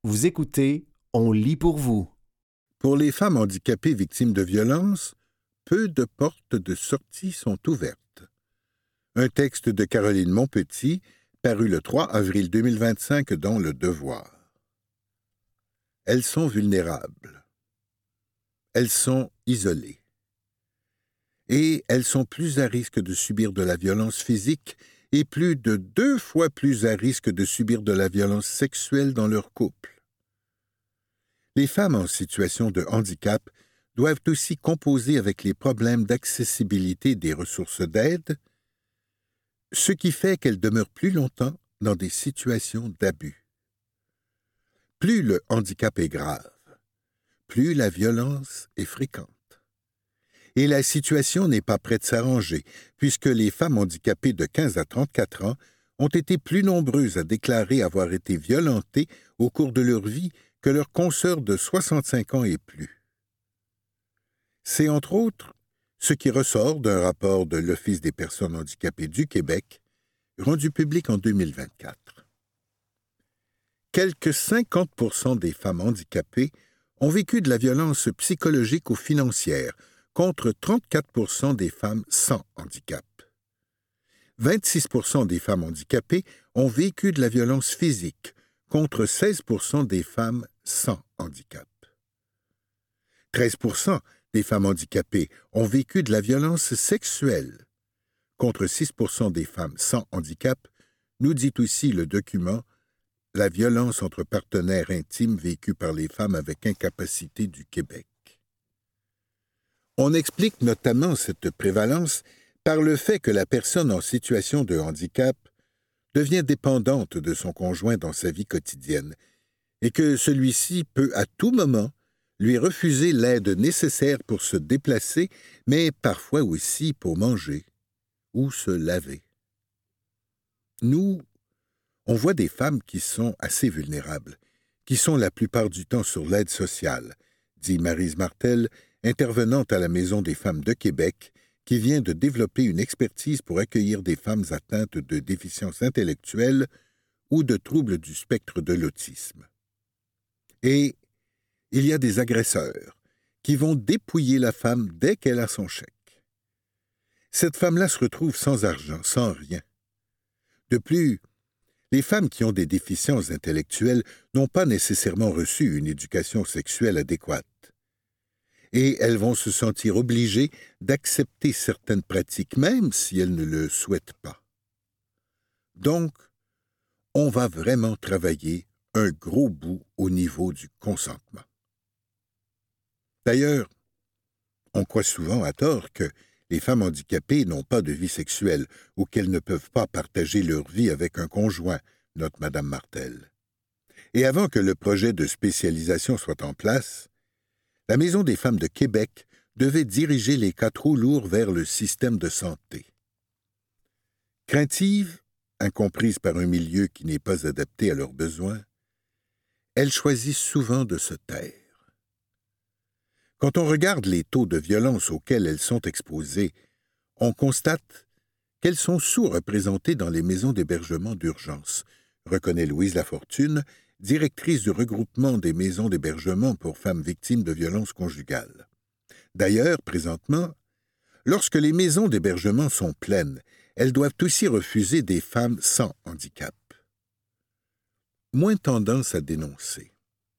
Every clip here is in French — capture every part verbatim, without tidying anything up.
Vous écoutez, on lit pour vous. Pour les femmes handicapées victimes de violences, peu de portes de sortie sont ouvertes. Un texte de Caroline Montpetit, paru le trois avril deux mille vingt-cinq dans Le Devoir. Elles sont vulnérables. Elles sont isolées. Et elles sont plus à risque de subir de la violence physique et plus de deux fois plus à risque de subir de la violence sexuelle dans leur couple. Les femmes en situation de handicap doivent aussi composer avec les problèmes d'accessibilité des ressources d'aide, ce qui fait qu'elles demeurent plus longtemps dans des situations d'abus. Plus le handicap est grave, plus la violence est fréquente. Et la situation n'est pas près de s'arranger, puisque les femmes handicapées de quinze à trente-quatre ans ont été plus nombreuses à déclarer avoir été violentées au cours de leur vie que leurs consoeurs de soixante-cinq ans et plus. C'est entre autres ce qui ressort d'un rapport de l'Office des personnes handicapées du Québec, rendu public en deux mille vingt-quatre. Quelque cinquante pour cent des femmes handicapées ont vécu de la violence psychologique ou financière, contre trente-quatre pour cent des femmes sans handicap. vingt-six pour cent des femmes handicapées ont vécu de la violence physique, contre seize pour cent des femmes sans handicap. treize pour cent des femmes handicapées ont vécu de la violence sexuelle, contre six pour cent des femmes sans handicap, nous dit aussi le document « La violence entre partenaires intimes vécue par les femmes avec incapacité du Québec ». On explique notamment cette prévalence par le fait que la personne en situation de handicap devient dépendante de son conjoint dans sa vie quotidienne et que celui-ci peut à tout moment lui refuser l'aide nécessaire pour se déplacer, mais parfois aussi pour manger ou se laver. Nous, on voit des femmes qui sont assez vulnérables, qui sont la plupart du temps sur l'aide sociale, dit Maryse Martel, intervenante à la Maison des femmes de Québec, qui vient de développer une expertise pour accueillir des femmes atteintes de déficience intellectuelle ou de troubles du spectre de l'autisme. Et il y a des agresseurs qui vont dépouiller la femme dès qu'elle a son chèque. Cette femme-là se retrouve sans argent, sans rien. De plus, les femmes qui ont des déficiences intellectuelles n'ont pas nécessairement reçu une éducation sexuelle adéquate. Et elles vont se sentir obligées d'accepter certaines pratiques, même si elles ne le souhaitent pas. Donc, on va vraiment travailler un gros bout au niveau du consentement. D'ailleurs, on croit souvent à tort que les femmes handicapées n'ont pas de vie sexuelle ou qu'elles ne peuvent pas partager leur vie avec un conjoint, note Madame Martel. Et avant que le projet de spécialisation soit en place, la Maison des femmes de Québec devait diriger les cas trop lourds vers le système de santé. Craintives, incomprises par un milieu qui n'est pas adapté à leurs besoins, elles choisissent souvent de se taire. Quand on regarde les taux de violence auxquels elles sont exposées, on constate qu'elles sont sous-représentées dans les maisons d'hébergement d'urgence, reconnaît Louise Lafortune, directrice du regroupement des maisons d'hébergement pour femmes victimes de violences conjugales. D'ailleurs, présentement, lorsque les maisons d'hébergement sont pleines, elles doivent aussi refuser des femmes sans handicap. Moins tendance à dénoncer.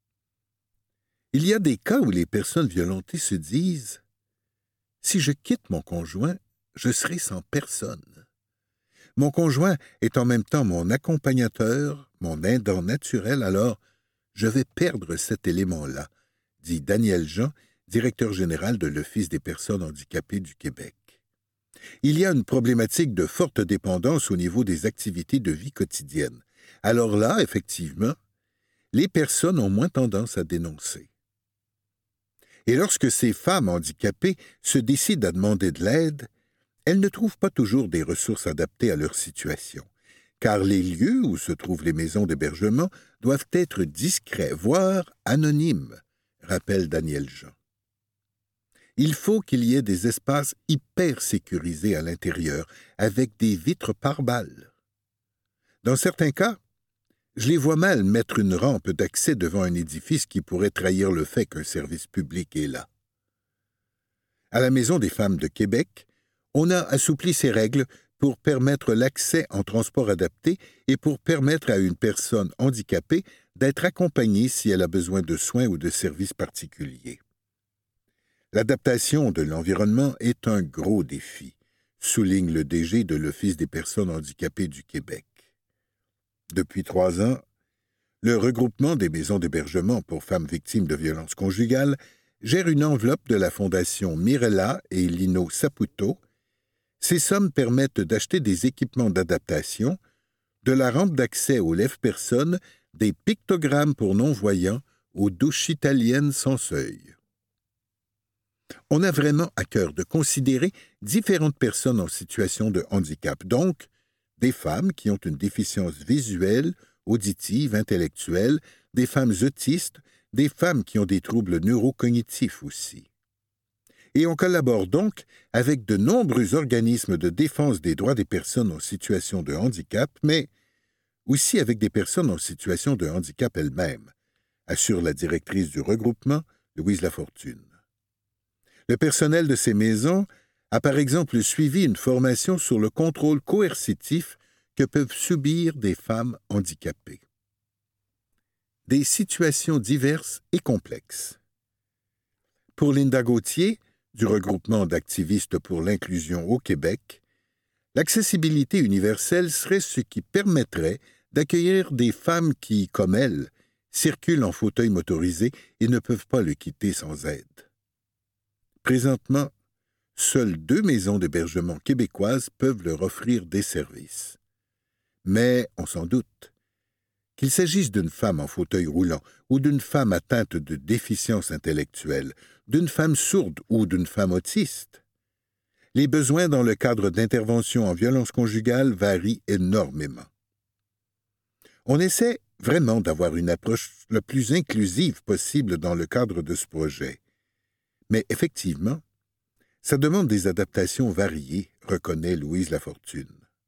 Il y a des cas où les personnes violentées se disent « Si je quitte mon conjoint, je serai sans personne. Mon conjoint est en même temps mon accompagnateur, mon aidant naturel, alors je vais perdre cet élément-là, dit Daniel Jean, directeur général de l'Office des personnes handicapées du Québec. Il y a une problématique de forte dépendance au niveau des activités de vie quotidienne. Alors là, effectivement, les personnes ont moins tendance à dénoncer. Et lorsque ces femmes handicapées se décident à demander de l'aide, elles ne trouvent pas toujours des ressources adaptées à leur situation, car les lieux où se trouvent les maisons d'hébergement doivent être discrets, voire anonymes, rappelle Daniel Jean. Il faut qu'il y ait des espaces hyper sécurisés à l'intérieur, avec des vitres pare-balles. Dans certains cas, Je les vois mal mettre une rampe d'accès devant un édifice qui pourrait trahir le fait qu'un service public est là. À la Maison des femmes de Québec, on a assoupli ces règles pour permettre l'accès en transport adapté et pour permettre à une personne handicapée d'être accompagnée si elle a besoin de soins ou de services particuliers. L'adaptation de l'environnement est un gros défi, souligne le D G de l'Office des personnes handicapées du Québec. Depuis trois ans, le regroupement des maisons d'hébergement pour femmes victimes de violences conjugales gère une enveloppe de la Fondation Mirella et Lino Saputo. Ces sommes permettent d'acheter des équipements d'adaptation, de la rampe d'accès aux lève-personnes, des pictogrammes pour non-voyants, aux douches italiennes sans seuil. On a vraiment à cœur de considérer différentes personnes en situation de handicap, donc des femmes qui ont une déficience visuelle, auditive, intellectuelle, des femmes autistes, des femmes qui ont des troubles neurocognitifs aussi. Et on collabore donc avec de nombreux organismes de défense des droits des personnes en situation de handicap, mais aussi avec des personnes en situation de handicap elles-mêmes, assure la directrice du regroupement, Louise Lafortune. Le personnel de ces maisons a par exemple suivi une formation sur le contrôle coercitif que peuvent subir des femmes handicapées. Des situations diverses et complexes. Pour Linda Gauthier, du regroupement d'activistes pour l'inclusion au Québec, l'accessibilité universelle serait ce qui permettrait d'accueillir des femmes qui, comme elle, circulent en fauteuil motorisé et ne peuvent pas le quitter sans aide. Présentement, seules deux maisons d'hébergement québécoises peuvent leur offrir des services. Mais on s'en doute. Qu'il s'agisse d'une femme en fauteuil roulant ou d'une femme atteinte de déficience intellectuelle, d'une femme sourde ou d'une femme autiste, les besoins dans le cadre d'intervention en violence conjugale varient énormément. On essaie vraiment d'avoir une approche la plus inclusive possible dans le cadre de ce projet. Mais effectivement, ça demande des adaptations variées, reconnaît Louise Lafortune.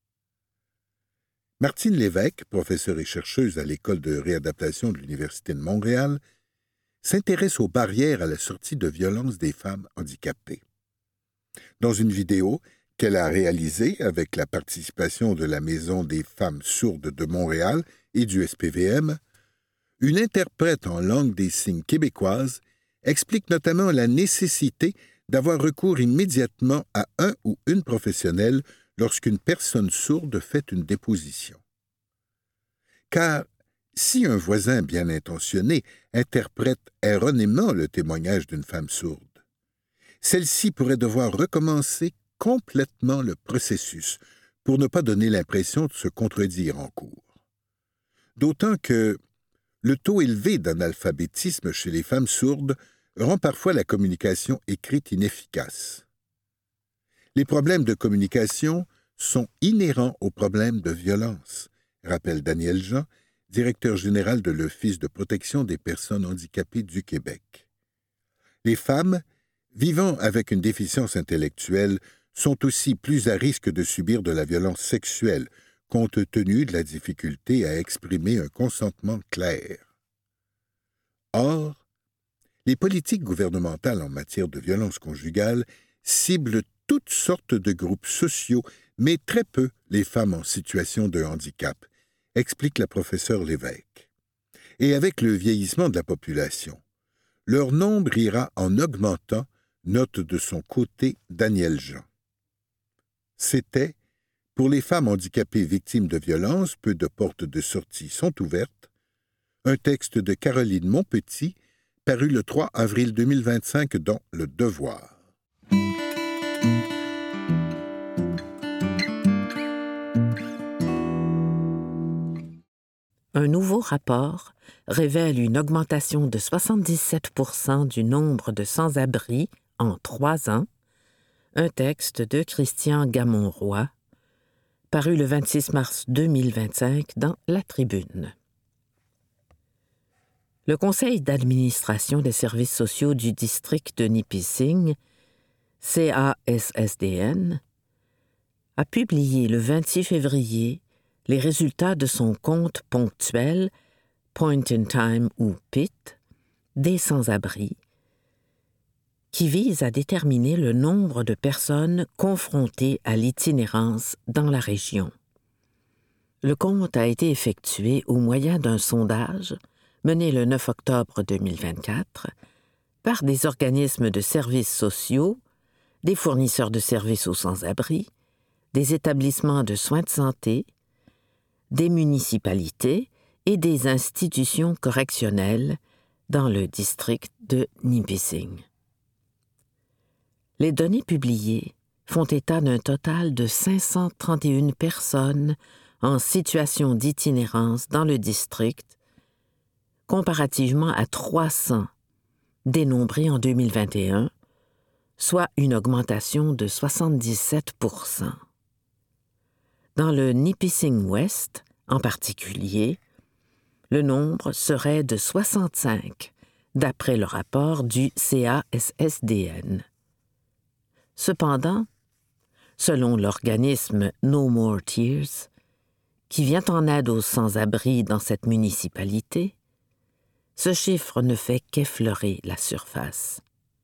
Martine Lévesque, professeure et chercheuse à l'École de réadaptation de l'Université de Montréal, s'intéresse aux barrières à la sortie de violence des femmes handicapées. Dans une vidéo qu'elle a réalisée avec la participation de la Maison des femmes sourdes de Montréal et du S P V M, une interprète en langue des signes québécoise explique notamment la nécessité d'avoir recours immédiatement à un ou une professionnelle lorsqu'une personne sourde fait une déposition. Car si un voisin bien intentionné interprète erronément le témoignage d'une femme sourde, celle-ci pourrait devoir recommencer complètement le processus pour ne pas donner l'impression de se contredire en cours. D'autant que le taux élevé d'analphabétisme chez les femmes sourdes rend parfois la communication écrite inefficace. Les problèmes de communication sont inhérents aux problèmes de violence, rappelle Daniel Jean, directeur général de l'Office de protection des personnes handicapées du Québec. Les femmes vivant avec une déficience intellectuelle sont aussi plus à risque de subir de la violence sexuelle, compte tenu de la difficulté à exprimer un consentement clair. Or, les politiques gouvernementales en matière de violence conjugale ciblent toutes sortes de groupes sociaux, mais très peu les femmes en situation de handicap, explique la professeure Lévesque. Et avec le vieillissement de la population, leur nombre ira en augmentant, note de son côté Daniel Jean. C'était, pour les femmes handicapées victimes de violences, peu de portes de sortie sont ouvertes, un texte de Caroline Montpetit, paru le trois avril deux mille vingt-cinq dans Le Devoir. Un nouveau rapport révèle une augmentation de soixante-dix-sept pour cent du nombre de sans-abri en trois ans, un texte de Christian Gamon-Roy, paru le vingt-six mars deux mille vingt-cinq dans La Tribune. Le Conseil d'administration des services sociaux du district de Nipissing, C A S S D N, a publié le vingt-six février les résultats de son compte ponctuel, Point in Time ou P I T, des sans-abri, qui vise à déterminer le nombre de personnes confrontées à l'itinérance dans la région. Le compte a été effectué au moyen d'un sondage mené le neuf octobre deux mille vingt-quatre par des organismes de services sociaux, des fournisseurs de services aux sans-abri, des établissements de soins de santé, des municipalités et des institutions correctionnelles dans le district de Nipissing. Les données publiées font état d'un total de cinq cent trente et une personnes en situation d'itinérance dans le district, comparativement à trois cents dénombrés en deux mille vingt et un, soit une augmentation de soixante-dix-sept pour cent. Dans le Nipissing West, en particulier, le nombre serait de soixante-cinq, d'après le rapport du C A S S D N. Cependant, selon l'organisme No More Tears, qui vient en aide aux sans-abri dans cette municipalité, ce chiffre ne fait qu'effleurer la surface.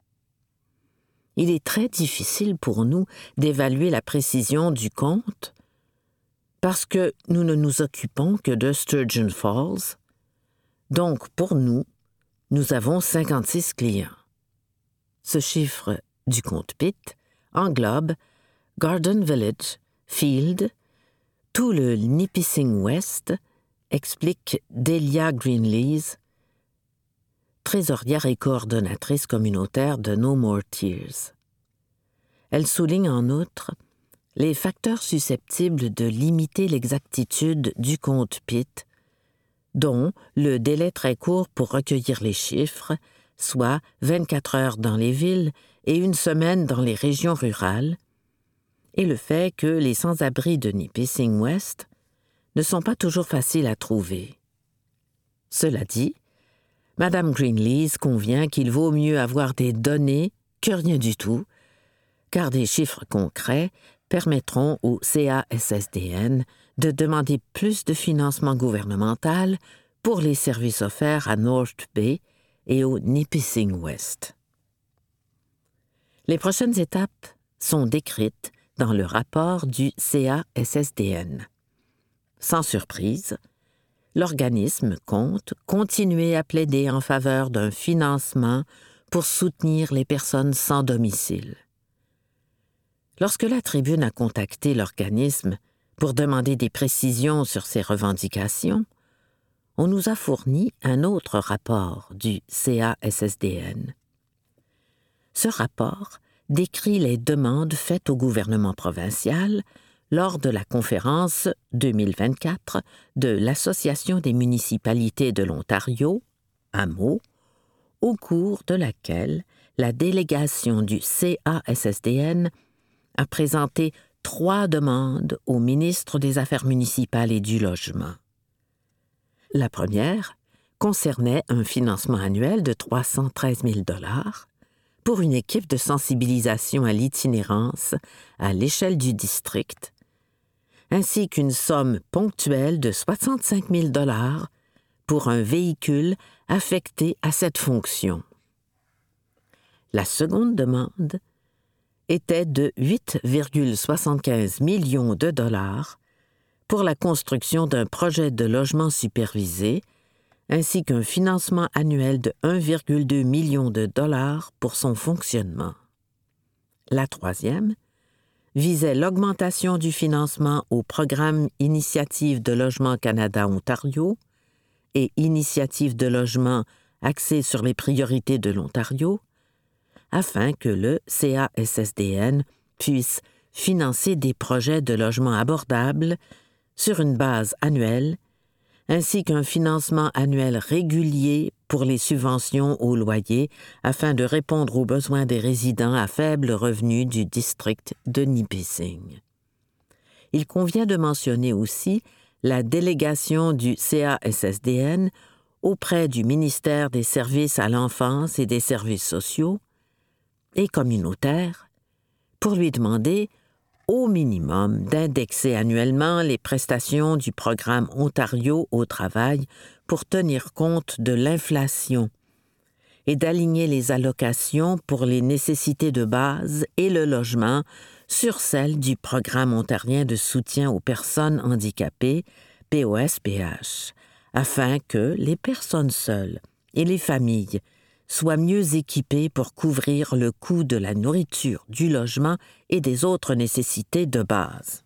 Il est très difficile pour nous d'évaluer la précision du compte parce que nous ne nous occupons que de Sturgeon Falls. Donc, pour nous, nous avons cinquante-six clients. Ce chiffre du compte P I T englobe Garden Village, Field, tout le Nipissing West, explique Delia Greenlees, trésorière et coordonnatrice communautaire de No More Tears. Elle souligne en outre les facteurs susceptibles de limiter l'exactitude du compte P I T, dont le délai très court pour recueillir les chiffres, soit vingt-quatre heures dans les villes et une semaine dans les régions rurales, et le fait que les sans-abri de Nipissing West ne sont pas toujours faciles à trouver. Cela dit, Madame Greenlees convient qu'il vaut mieux avoir des données que rien du tout, car des chiffres concrets permettront au C A S S D N de demander plus de financement gouvernemental pour les services offerts à North Bay et au Nipissing West. Les prochaines étapes sont décrites dans le rapport du C A S S D N. Sans surprise, l'organisme compte continuer à plaider en faveur d'un financement pour soutenir les personnes sans domicile. Lorsque la Tribune a contacté l'organisme pour demander des précisions sur ses revendications, on nous a fourni un autre rapport du C A S S D N. Ce rapport décrit les demandes faites au gouvernement provincial lors de la conférence deux mille vingt-quatre de l'Association des municipalités de l'Ontario, A M O, au cours de laquelle la délégation du C A S S D N a présenté trois demandes au ministre des Affaires municipales et du Logement. La première concernait un financement annuel de trois cent treize mille dollars pour une équipe de sensibilisation à l'itinérance à l'échelle du district, ainsi qu'une somme ponctuelle de soixante-cinq mille dollars pour un véhicule affecté à cette fonction. La seconde demande était de huit virgule soixante-quinze millions de dollars pour la construction d'un projet de logement supervisé, ainsi qu'un financement annuel de un virgule deux million de dollars pour son fonctionnement. La troisième visait l'augmentation du financement au programme Initiative de logement Canada-Ontario et Initiative de logement axée sur les priorités de l'Ontario, afin que le C A S S D N puisse financer des projets de logement abordables sur une base annuelle, ainsi qu'un financement annuel régulier pour les subventions au loyer afin de répondre aux besoins des résidents à faible revenu du district de Nipissing. Il convient de mentionner aussi la délégation du C A S S D N auprès du ministère des Services à l'enfance et des services sociaux et communautaires pour lui demander, au minimum d'indexer annuellement les prestations du programme Ontario au travail pour tenir compte de l'inflation et d'aligner les allocations pour les nécessités de base et le logement sur celles du programme ontarien de soutien aux personnes handicapées, P O S P H, afin que les personnes seules et les familles soient mieux équipées pour couvrir le coût de la nourriture, du logement et des autres nécessités de base.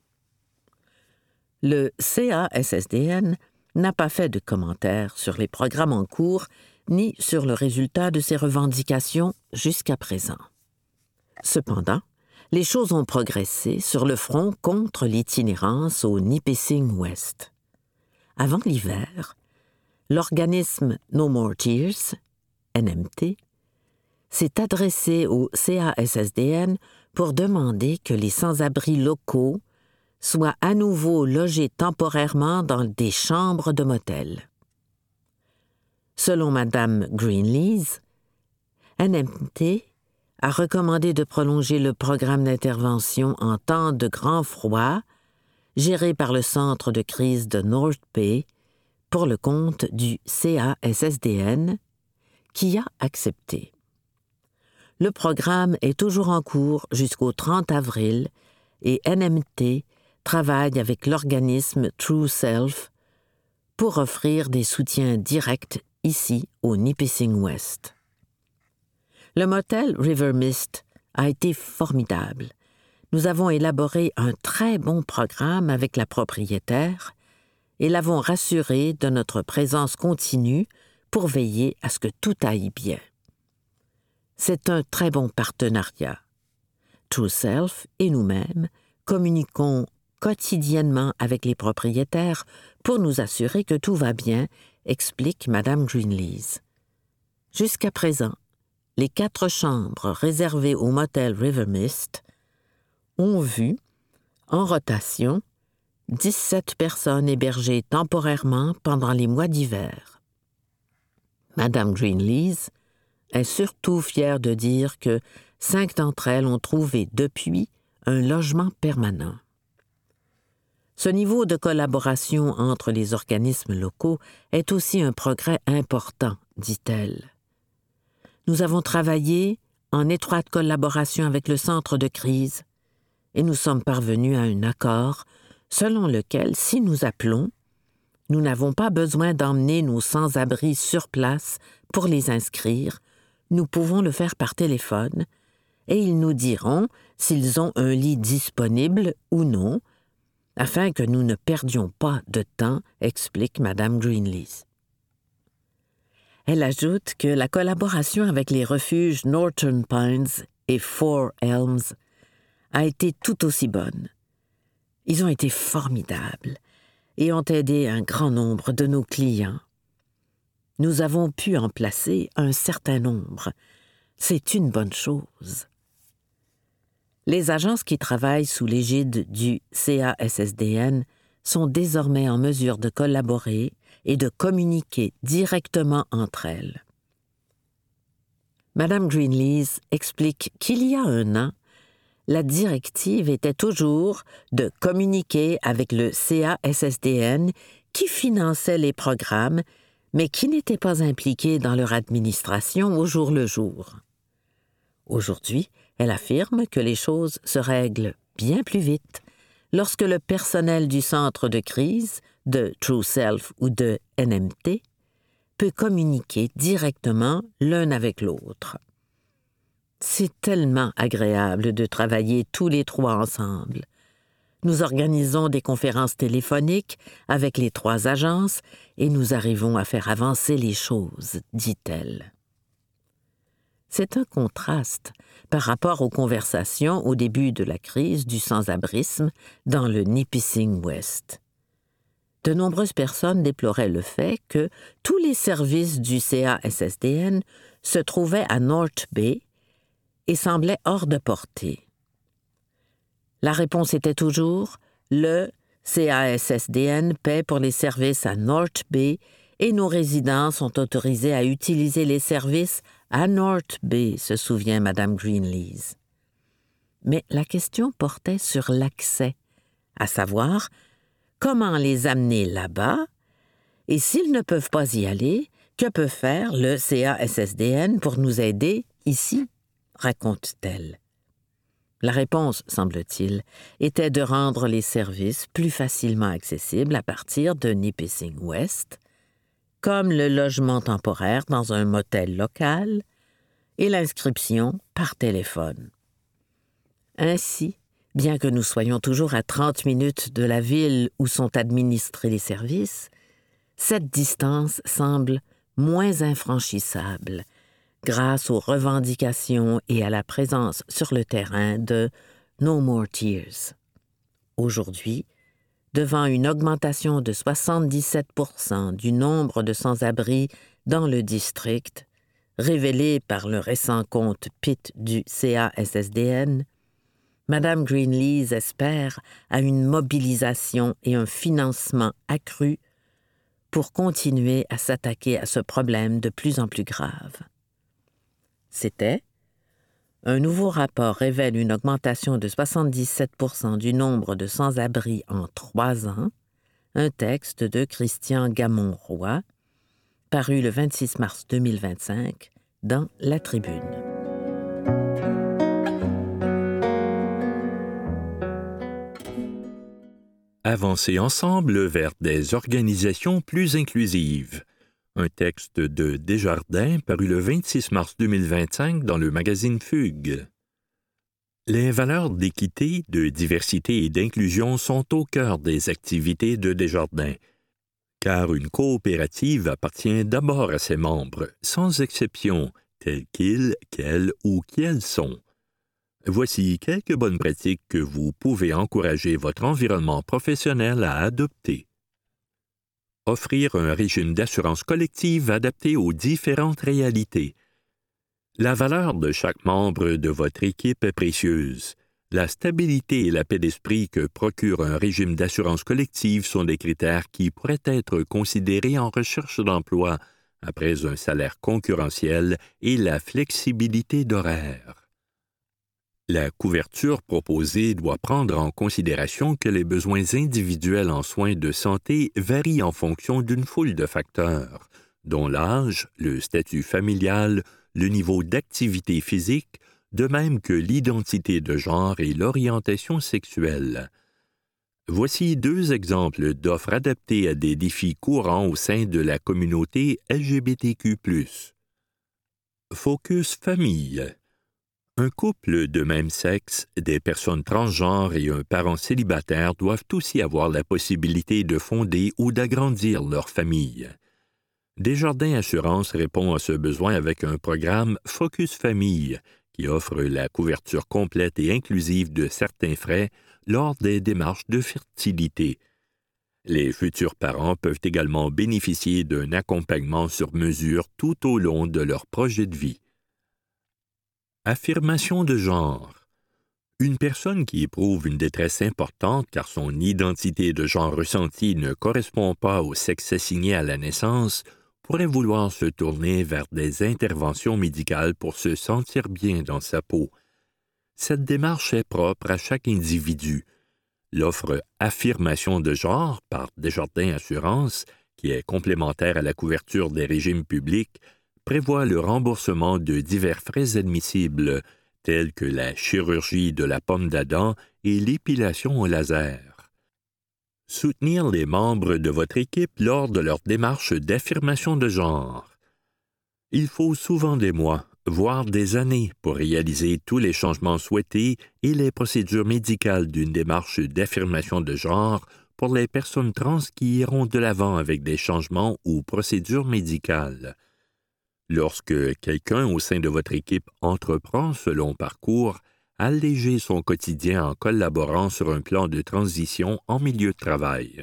Le C A S S D N n'a pas fait de commentaires sur les programmes en cours ni sur le résultat de ses revendications jusqu'à présent. Cependant, les choses ont progressé sur le front contre l'itinérance au Nipissing West. Avant l'hiver, l'organisme No More Tears, N M T, s'est adressé au C A S S D N pour demander que les sans-abri locaux soient à nouveau logés temporairement dans des chambres de motel. Selon Mme Greenlees, N M T a recommandé de prolonger le programme d'intervention en temps de grand froid géré par le centre de crise de North Bay pour le compte du C A S S D N, qui a accepté. Le programme est toujours en cours jusqu'au trente avril et N M T travaille avec l'organisme True Self pour offrir des soutiens directs ici au Nipissing West. Le motel River Mist a été formidable. Nous avons élaboré un très bon programme avec la propriétaire et l'avons rassurée de notre présence continue pour veiller à ce que tout aille bien. C'est un très bon partenariat. True Self et nous-mêmes communiquons quotidiennement avec les propriétaires pour nous assurer que tout va bien, explique Mme Greenlees. Jusqu'à présent, les quatre chambres réservées au motel River Mist ont vu, en rotation, dix-sept personnes hébergées temporairement pendant les mois d'hiver. Mme Greenlees est surtout fière de dire que cinq d'entre elles ont trouvé depuis un logement permanent. Ce niveau de collaboration entre les organismes locaux est aussi un progrès important, dit-elle. Nous avons travaillé en étroite collaboration avec le centre de crise et nous sommes parvenus à un accord selon lequel, si nous appelons, nous n'avons pas besoin d'emmener nos sans-abri sur place pour les inscrire, nous pouvons le faire par téléphone et ils nous diront s'ils ont un lit disponible ou non, afin que nous ne perdions pas de temps, explique Mme Greenlees. Elle ajoute que la collaboration avec les refuges Northern Pines et Four Elms a été tout aussi bonne. Ils ont été formidables et ont aidé un grand nombre de nos clients. Nous avons pu en placer un certain nombre. C'est une bonne chose. Les agences qui travaillent sous l'égide du C A S S D N sont désormais en mesure de collaborer et de communiquer directement entre elles. Mme Greenlees explique qu'il y a un an, la directive était toujours de communiquer avec le C A S S D N qui finançait les programmes, mais qui n'était pas impliqué dans leur administration au jour le jour. Aujourd'hui, elle affirme que les choses se règlent bien plus vite lorsque le personnel du centre de crise, de True Self ou de N M T, peut communiquer directement l'un avec l'autre. C'est tellement agréable de travailler tous les trois ensemble. Nous organisons des conférences téléphoniques avec les trois agences et nous arrivons à faire avancer les choses, dit-elle. C'est un contraste par rapport aux conversations au début de la crise du sans-abrisme dans le Nipissing West. De nombreuses personnes déploraient le fait que tous les services du C A S S D N se trouvaient à North Bay et semblaient hors de portée. La réponse était toujours « Le C A S S D N paie pour les services à North Bay et nos résidents sont autorisés à utiliser les services à North Bay », se souvient Mme Greenlees. mais la question portait sur l'accès, à savoir comment les amener là-bas, et s'ils ne peuvent pas y aller, que peut faire le C A S S D N pour nous aider ici, raconte-t-elle. La réponse, semble-t-il, était de rendre les services plus facilement accessibles à partir de Nipissing West, comme le logement temporaire dans un motel local et l'inscription par téléphone. Ainsi, bien que nous soyons toujours à trente minutes de la ville où sont administrés les services, cette distance semble moins infranchissable grâce aux revendications et à la présence sur le terrain de No More Tears. Aujourd'hui, devant une augmentation de soixante-dix-sept pour cent du nombre de sans-abri dans le district, révélé par le récent compte P I T du C A S S D N, Mme Greenlees espère à une mobilisation et un financement accru pour continuer à s'attaquer à ce problème de plus en plus grave. C'était « Un nouveau rapport révèle une augmentation de soixante-dix-sept pour cent du nombre de sans-abri en trois ans », un texte de Christian Gamon-Roy, paru le vingt-six mars deux mille vingt-cinq dans La Tribune. Avancer ensemble vers des organisations plus inclusives. Un texte de Desjardins paru le vingt-six mars deux mille vingt-cinq dans le magazine Fugue. Les valeurs d'équité, de diversité et d'inclusion sont au cœur des activités de Desjardins, car une coopérative appartient d'abord à ses membres, sans exception, tels qu'ils, qu'elles ou qui elles sont. Voici quelques bonnes pratiques que vous pouvez encourager votre environnement professionnel à adopter. Offrir un régime d'assurance collective adapté aux différentes réalités. La valeur de chaque membre de votre équipe est précieuse. La stabilité et la paix d'esprit que procure un régime d'assurance collective sont des critères qui pourraient être considérés en recherche d'emploi après un salaire concurrentiel et la flexibilité d'horaire. La couverture proposée doit prendre en considération que les besoins individuels en soins de santé varient en fonction d'une foule de facteurs, dont l'âge, le statut familial, le niveau d'activité physique, de même que l'identité de genre et l'orientation sexuelle. Voici deux exemples d'offres adaptées à des défis courants au sein de la communauté L G B T Q plus. Focus Famille. Un couple de même sexe, des personnes transgenres et un parent célibataire doivent aussi avoir la possibilité de fonder ou d'agrandir leur famille. Desjardins Assurance répond à ce besoin avec un programme Focus Famille qui offre la couverture complète et inclusive de certains frais lors des démarches de fertilité. Les futurs parents peuvent également bénéficier d'un accompagnement sur mesure tout au long de leur projet de vie. Affirmation de genre. Une personne qui éprouve une détresse importante car son identité de genre ressentie ne correspond pas au sexe assigné à la naissance pourrait vouloir se tourner vers des interventions médicales pour se sentir bien dans sa peau. Cette démarche est propre à chaque individu. L'offre Affirmation de genre par Desjardins Assurance, qui est complémentaire à la couverture des régimes publics, prévoit le remboursement de divers frais admissibles, tels que la chirurgie de la pomme d'Adam et l'épilation au laser. Soutenir les membres de votre équipe lors de leur démarche d'affirmation de genre. Il faut souvent des mois, voire des années, pour réaliser tous les changements souhaités et les procédures médicales d'une démarche d'affirmation de genre pour les personnes trans qui iront de l'avant avec des changements ou procédures médicales. Lorsque quelqu'un au sein de votre équipe entreprend ce long parcours, allégez son quotidien en collaborant sur un plan de transition en milieu de travail.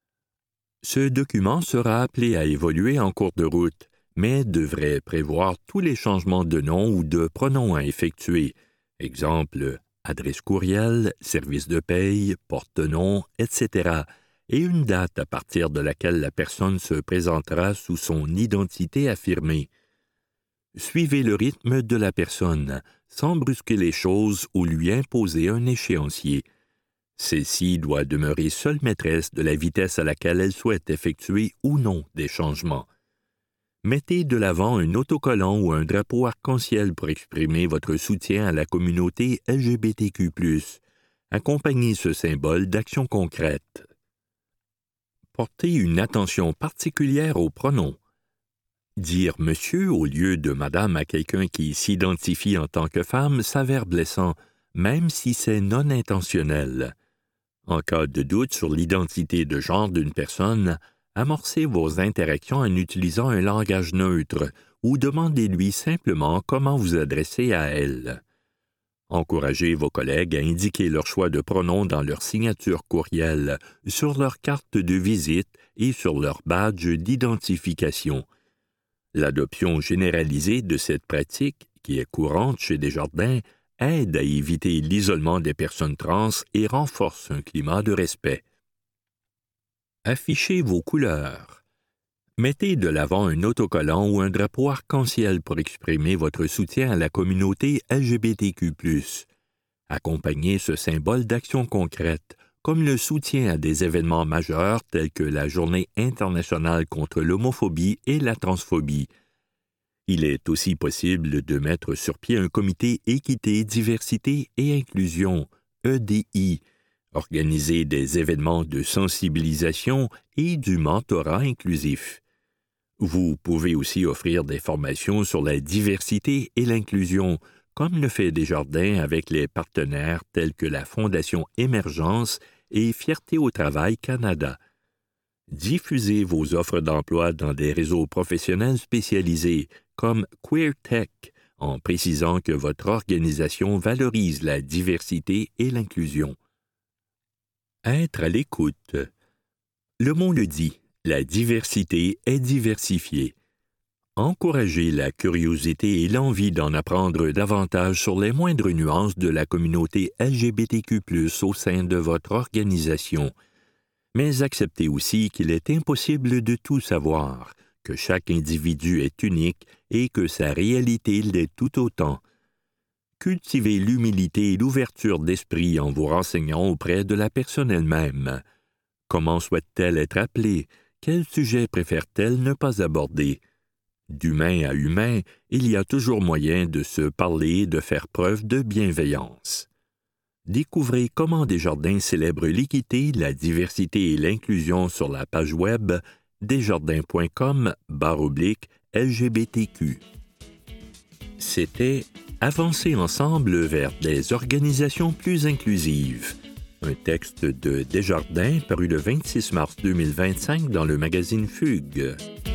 Ce document sera appelé à évoluer en cours de route, mais devrait prévoir tous les changements de nom ou de pronom à effectuer, exemple adresse courriel, service de paye, porte-nom, et cetera, et une date à partir de laquelle la personne se présentera sous son identité affirmée. Suivez le rythme de la personne, sans brusquer les choses ou lui imposer un échéancier. Celle-ci doit demeurer seule maîtresse de la vitesse à laquelle elle souhaite effectuer ou non des changements. Mettez de l'avant un autocollant ou un drapeau arc-en-ciel pour exprimer votre soutien à la communauté L G B T Q plus. Accompagnez ce symbole d'actions concrètes. Portez une attention particulière aux pronoms. Dire « monsieur » au lieu de « madame » à quelqu'un qui s'identifie en tant que femme s'avère blessant, même si c'est non intentionnel. En cas de doute sur l'identité de genre d'une personne, amorcez vos interactions en utilisant un langage neutre ou demandez-lui simplement comment vous adresser à elle. Encouragez vos collègues à indiquer leur choix de pronoms dans leur signature courriel, sur leur carte de visite et sur leur badge d'identification. L'adoption généralisée de cette pratique, qui est courante chez Desjardins, aide à éviter l'isolement des personnes trans et renforce un climat de respect. Affichez vos couleurs. Mettez de l'avant un autocollant ou un drapeau arc-en-ciel pour exprimer votre soutien à la communauté L G B T Q plus. Accompagnez ce symbole d'actions concrètes, comme le soutien à des événements majeurs tels que la Journée internationale contre l'homophobie et la transphobie. Il est aussi possible de mettre sur pied un comité Équité, Diversité et Inclusion, E D I, organiser des événements de sensibilisation et du mentorat inclusif. Vous pouvez aussi offrir des formations sur la diversité et l'inclusion, comme le fait Desjardins avec les partenaires tels que la Fondation Émergence et Fierté au Travail Canada. Diffusez vos offres d'emploi dans des réseaux professionnels spécialisés, comme QueerTech, en précisant que votre organisation valorise la diversité et l'inclusion. Être à l'écoute. Le mot le dit, la diversité est diversifiée. Encouragez la curiosité et l'envie d'en apprendre davantage sur les moindres nuances de la communauté L G B T Q plus, au sein de votre organisation. Mais acceptez aussi qu'il est impossible de tout savoir, que chaque individu est unique et que sa réalité l'est tout autant. Cultivez l'humilité et l'ouverture d'esprit en vous renseignant auprès de la personne elle-même. Comment souhaite-t-elle être appelée? Quel sujet préfère-t-elle ne pas aborder? D'humain à humain, il y a toujours moyen de se parler et de faire preuve de bienveillance. Découvrez comment Desjardins célèbre l'équité, la diversité et l'inclusion sur la page web desjardins point com barre oblique L G B T Q. C'était Avancer ensemble vers des organisations plus inclusives. Un texte de Desjardins paru le vingt-six mars deux mille vingt-cinq dans le magazine Fugue.